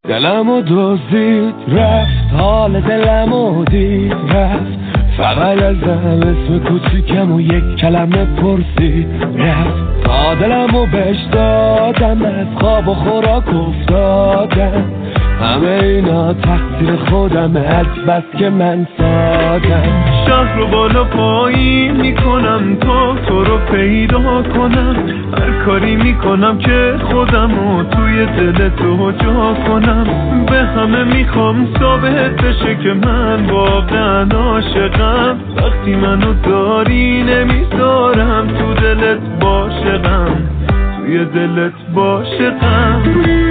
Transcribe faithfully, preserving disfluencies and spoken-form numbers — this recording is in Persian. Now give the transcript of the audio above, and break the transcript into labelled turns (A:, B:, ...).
A: دلمو دزدید رفت، حال دلمو دید رفت، فقط ازم اسم کوچیکم و یک کلمه پرسید رفت. تا دلمو بهش دادم، از خواب و خوراک افتادم، همه اینا تقصیر خودمه از بس که من سادم.
B: شهر رو بالا پایین میکنم تا تو رو پیدا کنم، هر کاری میکنم که خودم رو توی دل تو جا کنم. به همه میخوام ثابت بشه که من واقعا عاشقم، وقتی منو داری نمیذارم تو دلت باشقم، توی دلت باشقم.